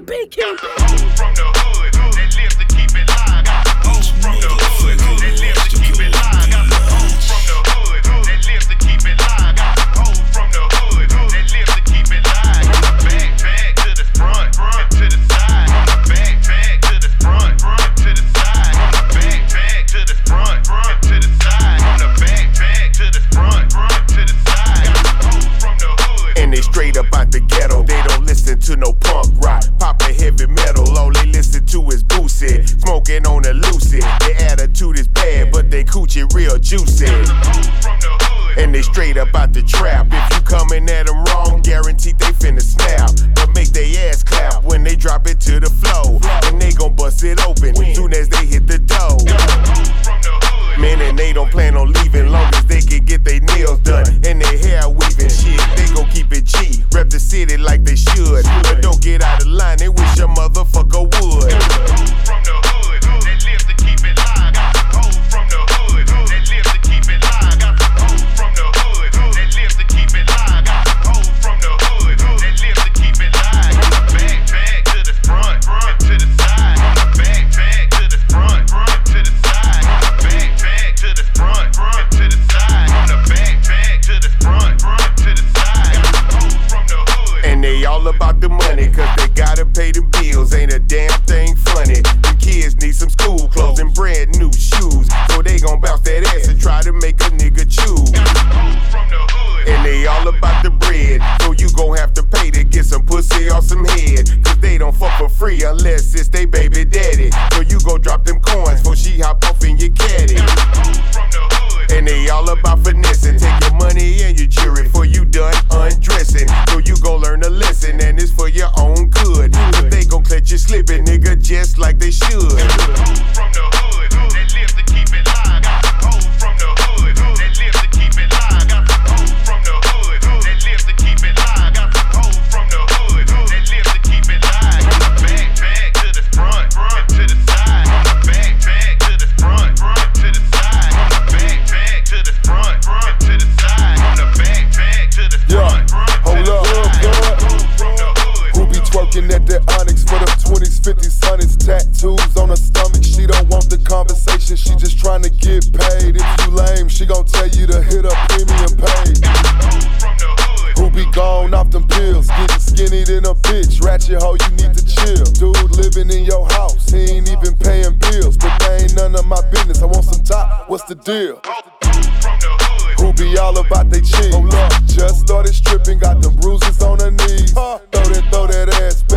QB. Got some hoes from the hood that live to keep it live. Got some hoes from the hood that live to keep it live. Got some hoes from the hood that live to keep it live. Got some hoes from the hood that live to keep it live. Back to the front to the side. Back to the front to the side. Back to the front to the side. On the back to the front to the side. Got some hoes from the hood. And they straight up out the ghetto. They don't listen to no punk rock, poppin' heavy metal. All they listen to is Boosie, smoking on a Lucid. Their attitude is bad, but they coochie real juicy. And they straight up out the trap. If you comin' at them wrong, guaranteed they finna snap. But make they ass clap when they drop it to the floor. And they gon' bust it open soon as they hit the dough. Man, and they don't plan on leaving long as they can get their nails done and their hair weaving. Shit, they gon' keep it G, rep the city like they should. But don't get out of line, they wish a motherfucker would. From the hood that live to keep it live. Got some hoes from the hood that live to keep it live. Got some hoes from the hood that live to keep it live. Got some hoes from the hood that live to keep it live. Back to the front to the side. Back to the front to the side. Back to the front to the side. On the back to the front to the side. Got some hoes from the hood. And they all about the money, cause they gotta pay the bills. Ain't a damn thing funny. The kids need some school clothes and brand new shoes. So they gon' bounce that ass and try to make a nigga choose. And they all about the bread, so you gon' have to pay to get some pussy or some head. Cause they don't fuck for free unless it's they baby daddy. So you gon' drop them coins before she hop off in your caddy. And they all about finessing. Take your money and your jewelry before you done undressing. So you gon' learn a lesson and it's for your own good. But they gon' catch you slipping, nigga, just like they should. From the hood that live to keep it live. Got some hoes from the hood that live to keep it live. Got some hoes from the hood that live to keep it live. Got some hoes from the hood that live to keep it live. Back to the front to the side. Back to the front to the side. Back to the front to the side. On the back to the front. Hold up, who be twerking at that Onyx for them 20s, 50s, 100s, tattoos on her stomach? She don't want the conversation, she just trying to get paid. If you lame, she gon' tell you to hit her premium page. Who be gone off them pills, getting skinny than a bitch. Ratchet hoe, you need to chill. Dude living in your house, he ain't even paying bills. But that ain't none of my business, I want some top, what's the deal? Who be all about they cheese? Hold up, just started stripping, got them bruises on her knees. Throw that ass